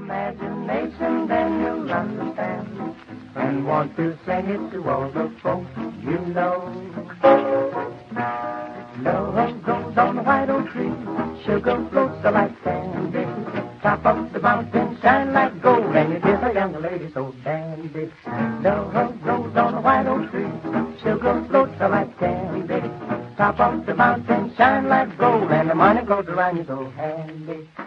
imagination, then you'll understand. And want to sing it to all the folks you know. Love grows on the white oak tree, sugar floats are like candy. Top of the mountain shine like gold, and it is a young lady so dandy. Love grows on the white oak tree, sugar floats are like candy. Top of the mountain shine like gold, and the money goes around you so handy.